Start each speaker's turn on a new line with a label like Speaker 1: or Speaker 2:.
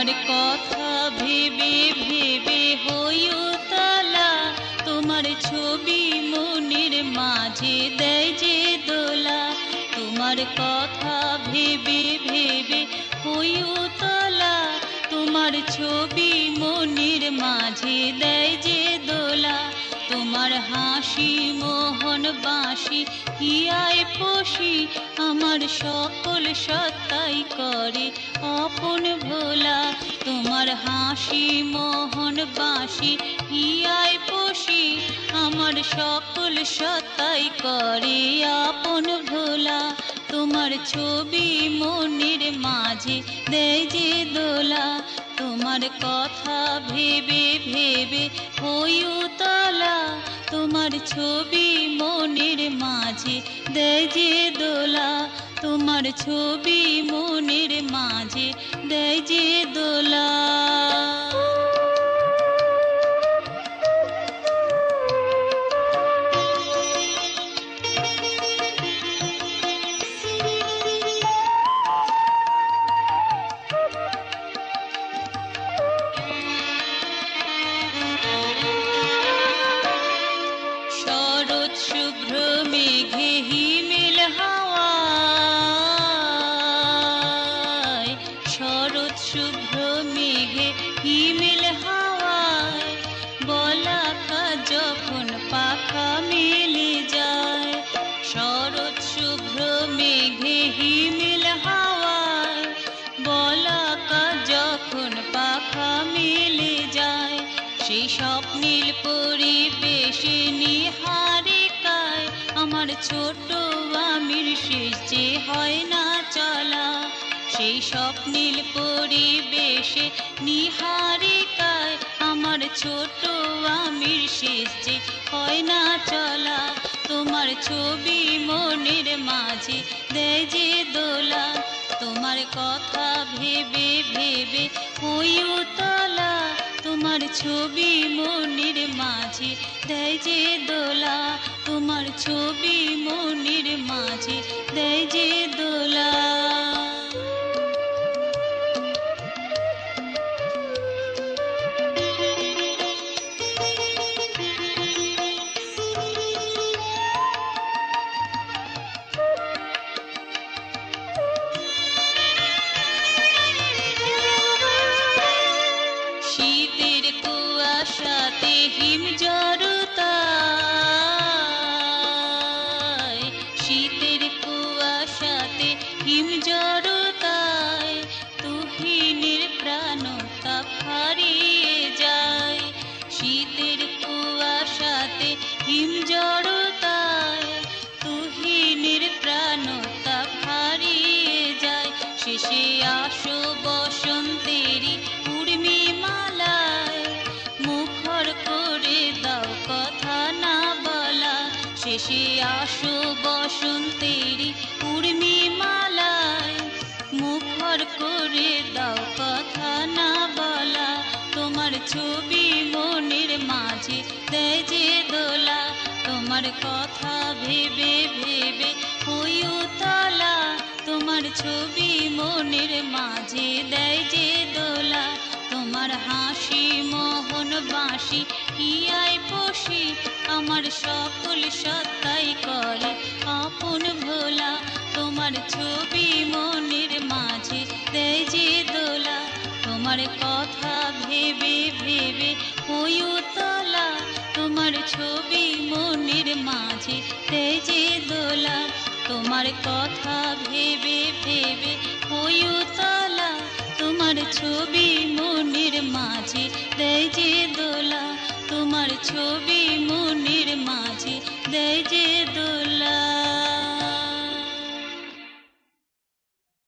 Speaker 1: তোমার কথা ভেবে ভেবে হই উতলা, তোমার ছবি মনের মাঝে দেয় যে দোলা। তোমার কথা ভেবে ভেবে হই উতলা, তোমার ছবি মনের মাঝে দেয় যে দোলা। তোমার হাসি মোহন বাঁশি হিয়ায় পশি, আমার সকল সত্তাই করে আপন ভোলা। তোমার হাসি মোহন বাঁশি হিয়ায় পশি, আমার সকল সত্তাই করে আপন ভোলা। তোমার ছবি মনের মাঝে দেয় যে দোলা, তোমার কথা ভেবে ভেবে হই উতলা, তোমার ছবি মনের মাঝে দেয় যে দোলা। তোমার ছবি মনের মাঝে দেয় যে দোলা। শরৎ শুভ্র মেঘে হিমেল হাওয়ায়, শরৎ শুভ্র মেঘে হিমেল হাওয়ায়, বলাকা যখন পাখা মেলে যায়। শরৎ শুভ্র মেঘে হিমেল হাওয়ায়, বলাকা যখন পাখা মেলে যায়। সেই স্বপ্নীল পরিবেশে নিহারিকায়, আমার ছোট আমির শেষ যে হয় না চলা। সেই স্বপ্নীল পরিবেশে নিহারিকায়, আমার ছোট আমির শেষ যে হয় না চলা। তোমার ছবি মনের মাঝে দেয় যে দোলা, তোমার কথা ভেবে ভেবে হই উতলা, তোমার ছবি মনের মাঝে দেয় যে দোলা। তোমার ছবি মনের মাঝে দেয় যে দোলা। শীতের কুয়াশাতে হিম জড়তায়, শীতের কুয়াশাতে হিম জড়তায়, তুহিনের প্রাণতাপ হারিয়ে যায়। শীতের কুয়াশাতে হিম জড়তায়, তুহিনের প্রাণতাপ হারিয়ে যায়। শেষে আসো বসন্তেরই উর্মি মালায়, মুখর করে দাও কথা না বলা। শেষে আসো বসন্তেরই উর্মি মালায়, মুখর করে দাও কথা না বলা। তোমার ছবি মনের মাঝে দেয় যে দোলা, তোমার কথা ভেবে ভেবে হই উতলা, তোমার ছবি মনের মাঝে দেয় যে দোলা। তোমার হাসি মোহন বাঁশি হিয়ায় পশি, আমার সকল সত্তাই করে আপন ভোলা। তোমার ছবি মনের মাঝে দেয় যে দোলা, তোমার কথা ভেবে ভেবে হই উতলা, তোমার ছবি মনের মাঝে দেয় যে দোলা। তোমার কথা ভেবে ভেবে হই উতলা, তোমার ছবি মনের মাঝে দেয় যে দোলা। তোমার ছবি মনের মাঝে দেয় যে দোলা।